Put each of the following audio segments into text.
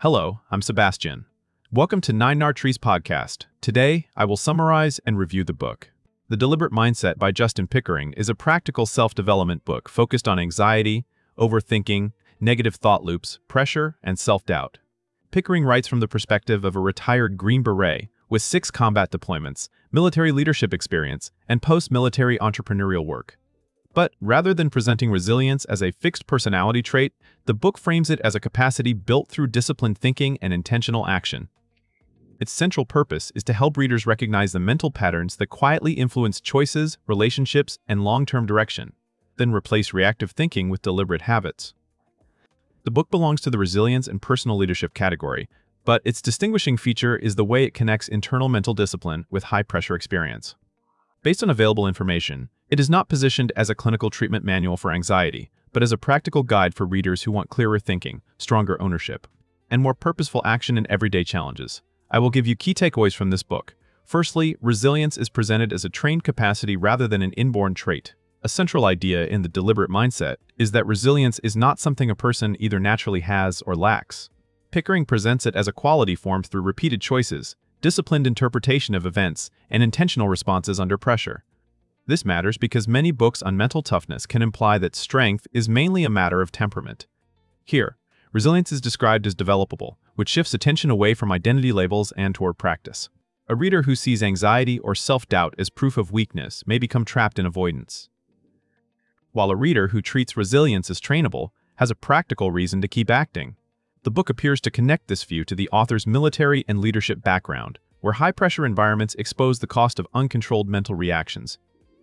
Hello, I'm Sebastian. Welcome to Nine Trees podcast. Today, I will summarize and review the book. The Deliberate Mindset by Justin Pickering is a practical self-development book focused on anxiety, overthinking, negative thought loops, pressure, and self-doubt. Pickering writes from the perspective of a retired Green Beret with 6 combat deployments, military leadership experience, and post-military entrepreneurial work. But rather than presenting resilience as a fixed personality trait, the book frames it as a capacity built through disciplined thinking and intentional action. Its central purpose is to help readers recognize the mental patterns that quietly influence choices, relationships, and long-term direction, then replace reactive thinking with deliberate habits. The book belongs to the resilience and personal leadership category, but its distinguishing feature is the way it connects internal mental discipline with high-pressure experience. Based on available information, it is not positioned as a clinical treatment manual for anxiety, but as a practical guide for readers who want clearer thinking, stronger ownership, and more purposeful action in everyday challenges. I will give you key takeaways from this book. Firstly, resilience is presented as a trained capacity rather than an inborn trait. A central idea in the Deliberate Mindset is that resilience is not something a person either naturally has or lacks. Pickering presents it as a quality formed through repeated choices, disciplined interpretation of events, and intentional responses under pressure. This matters because many books on mental toughness can imply that strength is mainly a matter of temperament. Here, resilience is described as developable, which shifts attention away from identity labels and toward practice. A reader who sees anxiety or self-doubt as proof of weakness may become trapped in avoidance, while a reader who treats resilience as trainable has a practical reason to keep acting. The book appears to connect this view to the author's military and leadership background, where high-pressure environments expose the cost of uncontrolled mental reactions.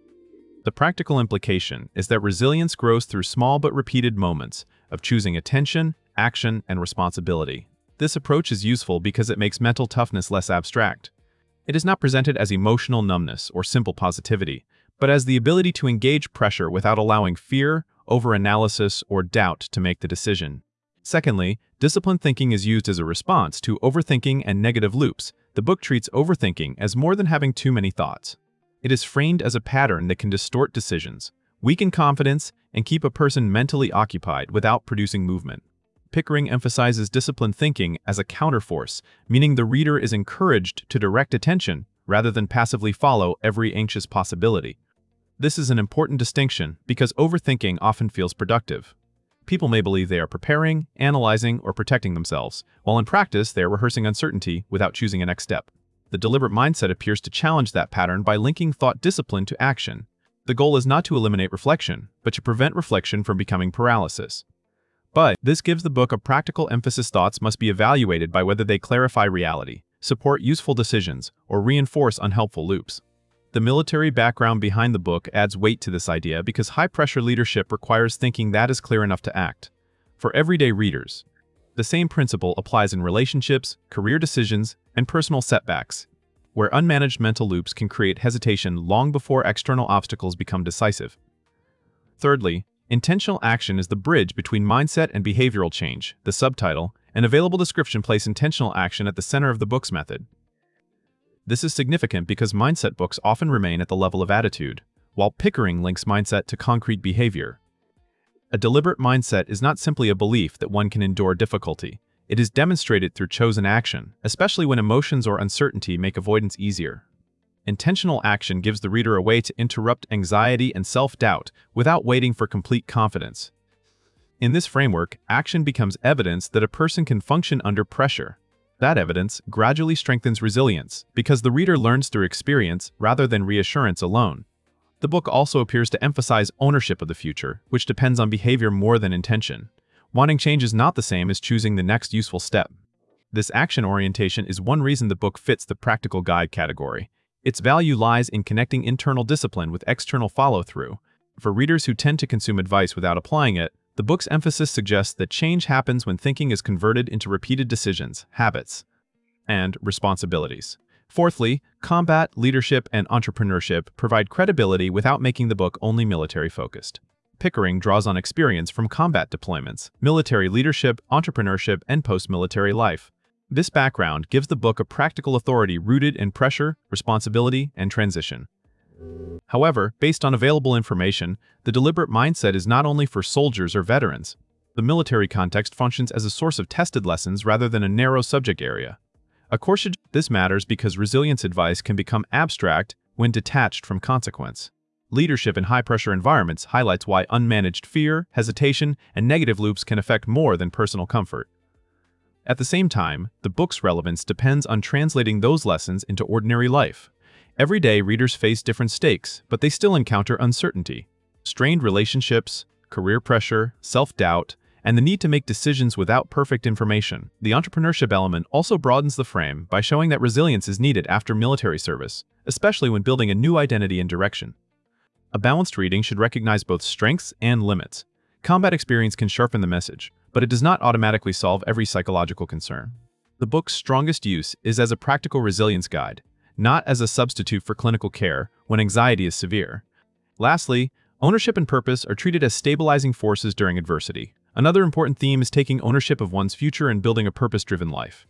The practical implication is that resilience grows through small but repeated moments of choosing attention, action, and responsibility. This approach is useful because it makes mental toughness less abstract. It is not presented as emotional numbness or simple positivity, but as the ability to engage pressure without allowing fear, overanalysis, or doubt to make the decision. Secondly, disciplined thinking is used as a response to overthinking and negative loops. The book treats overthinking as more than having too many thoughts. It is framed as a pattern that can distort decisions, weaken confidence, and keep a person mentally occupied without producing movement. Pickering emphasizes disciplined thinking as a counterforce, meaning the reader is encouraged to direct attention rather than passively follow every anxious possibility. This is an important distinction because overthinking often feels productive. People may believe they are preparing, analyzing, or protecting themselves, while in practice they are rehearsing uncertainty without choosing a next step. The Deliberate Mindset appears to challenge that pattern by linking thought discipline to action. The goal is not to eliminate reflection, but to prevent reflection from becoming paralysis. But this gives the book a practical emphasis. Thoughts must be evaluated by whether they clarify reality, support useful decisions, or reinforce unhelpful loops. The military background behind the book adds weight to this idea because high-pressure leadership requires thinking that is clear enough to act. For everyday readers, the same principle applies in relationships, career decisions, and personal setbacks, where unmanaged mental loops can create hesitation long before external obstacles become decisive. Thirdly, intentional action is the bridge between mindset and behavioral change. The subtitle and available description place intentional action at the center of the book's method. This is significant because mindset books often remain at the level of attitude, while Pickering links mindset to concrete behavior. A deliberate mindset is not simply a belief that one can endure difficulty. It is demonstrated through chosen action, especially when emotions or uncertainty make avoidance easier. Intentional action gives the reader a way to interrupt anxiety and self-doubt without waiting for complete confidence. In this framework, action becomes evidence that a person can function under pressure. That evidence gradually strengthens resilience because the reader learns through experience rather than reassurance alone. The book also appears to emphasize ownership of the future, which depends on behavior more than intention. Wanting change is not the same as choosing the next useful step. This action orientation is one reason the book fits the practical guide category. Its value lies in connecting internal discipline with external follow-through. For readers who tend to consume advice without applying it, the book's emphasis suggests that change happens when thinking is converted into repeated decisions, habits, and responsibilities. Fourthly, combat, leadership, and entrepreneurship provide credibility without making the book only military-focused. Pickering draws on experience from combat deployments, military leadership, entrepreneurship, and post-military life. This background gives the book a practical authority rooted in pressure, responsibility, and transition. However, based on available information, the Deliberate Mindset is not only for soldiers or veterans. The military context functions as a source of tested lessons rather than a narrow subject area. This matters because resilience advice can become abstract when detached from consequence. Leadership in high-pressure environments highlights why unmanaged fear, hesitation, and negative loops can affect more than personal comfort. At the same time, the book's relevance depends on translating those lessons into ordinary life. Every day, readers face different stakes, but they still encounter uncertainty. Strained relationships, career pressure, self-doubt, and the need to make decisions without perfect information. The entrepreneurship element also broadens the frame by showing that resilience is needed after military service, especially when building a new identity and direction. A balanced reading should recognize both strengths and limits. Combat experience can sharpen the message, but it does not automatically solve every psychological concern. The book's strongest use is as a practical resilience guide, not as a substitute for clinical care when anxiety is severe. Lastly, ownership and purpose are treated as stabilizing forces during adversity. Another important theme is taking ownership of one's future and building a purpose-driven life.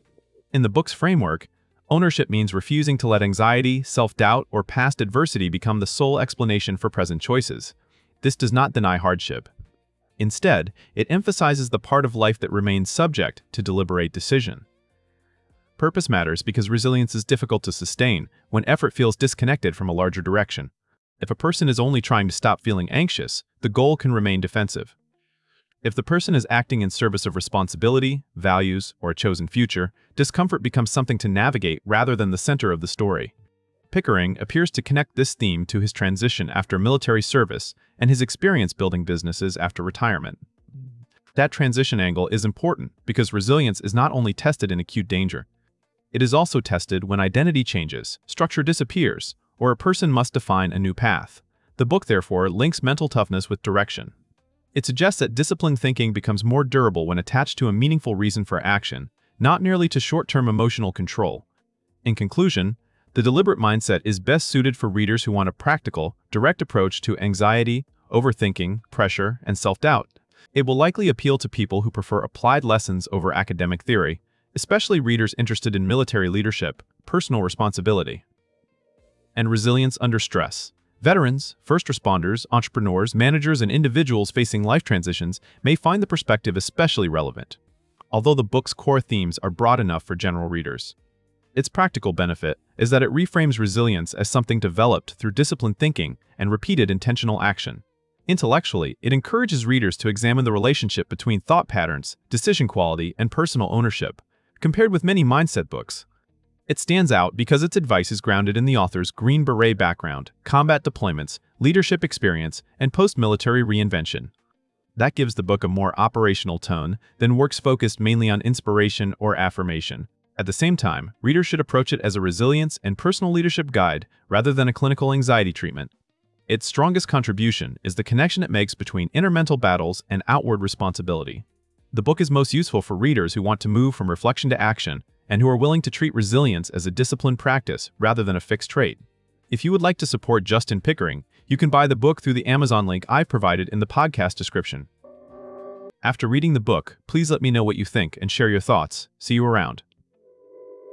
In the book's framework, ownership means refusing to let anxiety, self-doubt, or past adversity become the sole explanation for present choices. This does not deny hardship. Instead, it emphasizes the part of life that remains subject to deliberate decision. Purpose matters because resilience is difficult to sustain when effort feels disconnected from a larger direction. If a person is only trying to stop feeling anxious, the goal can remain defensive. If the person is acting in service of responsibility, values, or a chosen future, discomfort becomes something to navigate rather than the center of the story. Pickering appears to connect this theme to his transition after military service and his experience building businesses after retirement. That transition angle is important because resilience is not only tested in acute danger. It is also tested when identity changes, structure disappears, or a person must define a new path. The book, therefore, links mental toughness with direction. It suggests that disciplined thinking becomes more durable when attached to a meaningful reason for action, not merely to short-term emotional control. In conclusion, the deliberate mindset is best suited for readers who want a practical, direct approach to anxiety, overthinking, pressure, and self-doubt. It will likely appeal to people who prefer applied lessons over academic theory, especially readers interested in military leadership, personal responsibility, and resilience under stress. Veterans, first responders, entrepreneurs, managers, and individuals facing life transitions may find the perspective especially relevant, although the book's core themes are broad enough for general readers. Its practical benefit is that it reframes resilience as something developed through disciplined thinking and repeated intentional action. Intellectually, it encourages readers to examine the relationship between thought patterns, decision quality, and personal ownership. Compared with many mindset books, it stands out because its advice is grounded in the author's Green Beret background, combat deployments, leadership experience, and post-military reinvention. That gives the book a more operational tone than works focused mainly on inspiration or affirmation. At the same time, readers should approach it as a resilience and personal leadership guide rather than a clinical anxiety treatment. Its strongest contribution is the connection it makes between inner mental battles and outward responsibility. The book is most useful for readers who want to move from reflection to action and who are willing to treat resilience as a disciplined practice rather than a fixed trait. If you would like to support Justin Pickering, you can buy the book through the Amazon link I've provided in the podcast description. After reading the book, please let me know what you think and share your thoughts. See you around.